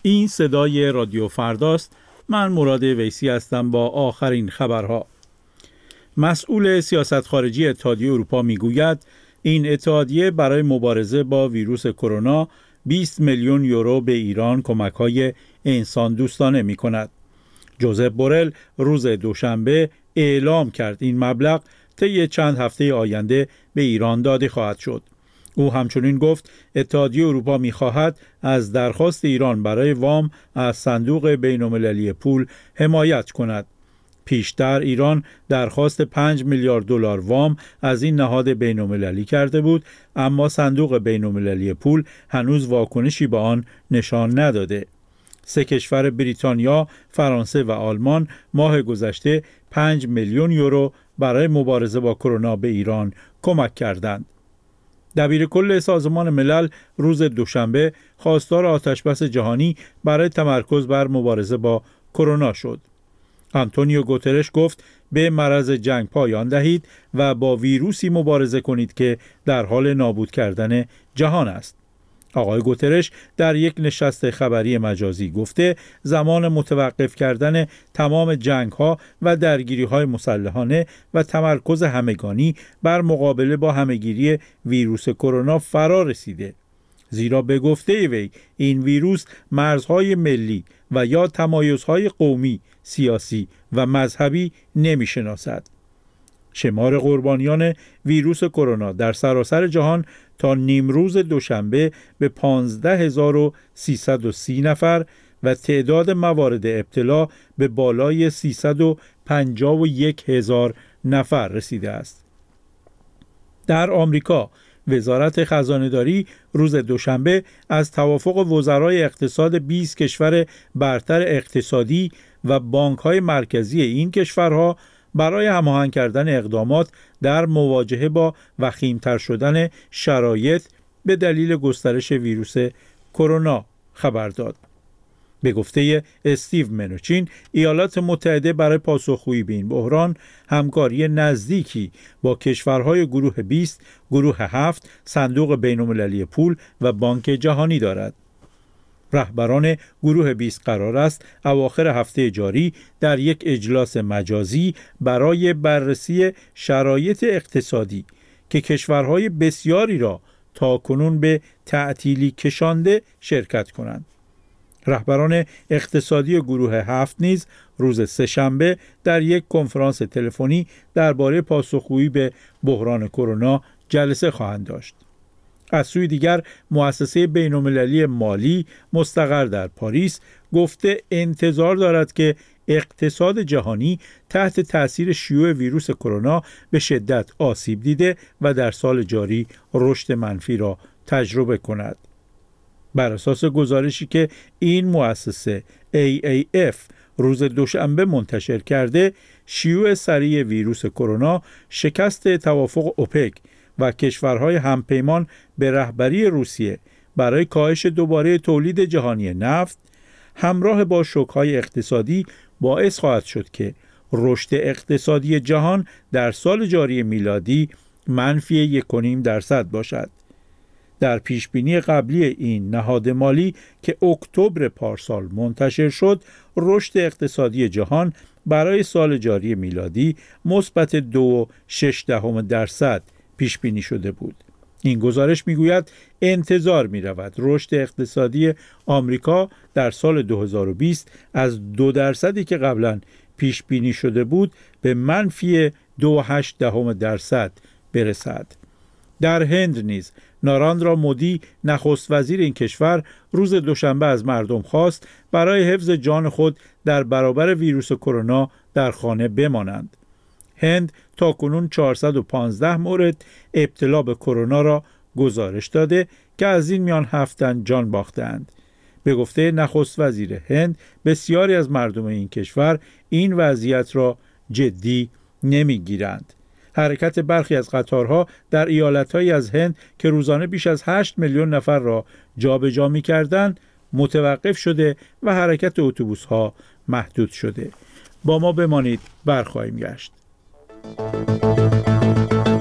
این صدای رادیو فرداست. من مراد ویسی هستم با آخرین خبرها. مسئول سیاست خارجی اتحادیه اروپا میگوید این اتحادیه برای مبارزه با ویروس کرونا 20 میلیون یورو به ایران کمک‌های انسان دوستانه می‌کند. جوزپ بورل روز دوشنبه اعلام کرد این مبلغ طی چند هفته آینده به ایران داده خواهد شد. او همچنین گفت اتحادیه اروپا می‌خواهد از درخواست ایران برای وام از صندوق بین‌المللی پول حمایت کند. پیشتر ایران درخواست 5 میلیارد دلار وام از این نهاد بین‌المللی کرده بود، اما صندوق بین‌المللی پول هنوز واکنشی به آن نشان نداده. 3 کشور بریتانیا، فرانسه و آلمان ماه گذشته 5 میلیون یورو برای مبارزه با کرونا به ایران کمک کردند. دبیر کل سازمان ملل روز دوشنبه خواستار آتشبس جهانی برای تمرکز بر مبارزه با کرونا شد. آنتونیو گوترش گفت به مرض جنگ پایان دهید و با ویروسی مبارزه کنید که در حال نابود کردن جهان است. آقای گوترش در یک نشست خبری مجازی گفته زمان متوقف کردن تمام جنگ‌ها و درگیری‌های مسلحانه و تمرکز همگانی بر مقابله با همه‌گیری ویروس کرونا فرا رسیده. زیرا به گفته وی این ویروس مرزهای ملی و یا تمایزهای قومی، سیاسی و مذهبی نمی‌شناسد. شمار قربانیان ویروس کرونا در سراسر جهان تا نیمروز دوشنبه به 15330 نفر و تعداد موارد ابتلا به بالای 351000 نفر رسیده است. در آمریکا وزارت خزانه‌داری روز دوشنبه از توافق وزرای اقتصاد 20 کشور برتر اقتصادی و بانک‌های مرکزی این کشورها برای هماهنگ کردن اقدامات در مواجهه با وخیم‌تر شدن شرایط به دلیل گسترش ویروس کرونا خبر داد. به گفته استیو منوچین، ایالات متحده برای پاسخگویی به این بحران همکاری نزدیکی با کشورهای گروه 20، گروه 7، صندوق بین‌المللی پول و بانک جهانی دارد. رهبران گروه 20 قرار است اواخر هفته جاری در یک اجلاس مجازی برای بررسی شرایط اقتصادی که کشورهای بسیاری را تاکنون به تعطیلی کشانده شرکت کنند. رهبران اقتصادی گروه 7 نیز روز سه‌شنبه در یک کنفرانس تلفنی درباره پاسخگویی به بحران کرونا جلسه خواهند داشت. از سوی دیگر مؤسسه بین‌المللی مالی مستقر در پاریس گفته انتظار دارد که اقتصاد جهانی تحت تأثیر شیوع ویروس کرونا به شدت آسیب دیده و در سال جاری رشد منفی را تجربه کند. بر اساس گزارشی که این مؤسسه AAF روز دوشنبه منتشر کرده، شیوع سریع ویروس کرونا شکست توافق اوپک و کشورهای همپیمان به رهبری روسیه برای کاهش دوباره تولید جهانی نفت همراه با شوک‌های اقتصادی باعث خواهد شد که رشد اقتصادی جهان در سال جاری میلادی منفی 1.5% باشد. در پیشبینی قبلی این نهاد مالی که اکتبر پارسال منتشر شد، رشد اقتصادی جهان برای سال جاری میلادی مثبت 2.6% پیش بینی شده بود. این گزارش میگوید انتظار می‌رود رشد اقتصادی آمریکا در سال 2020 از 2% که قبلا پیش بینی شده بود به منفی 2.8% برسد. در هند نیز ناراندرا مودی نخست وزیر این کشور روز دوشنبه از مردم خواست برای حفظ جان خود در برابر ویروس کرونا در خانه بمانند. هند تاکنون 415 مورد ابتلا به کرونا را گزارش داده که از این میان 7 تن جان باختند. به گفته نخست وزیر هند، بسیاری از مردم این کشور این وضعیت را جدی نمیگیرند. حرکت برخی از قطارها در ایالت‌هایی از هند که روزانه بیش از 8 میلیون نفر را جابجا می‌کردند متوقف شده و حرکت اتوبوس‌ها محدود شده. با ما بمانید، برخواهیم گشت.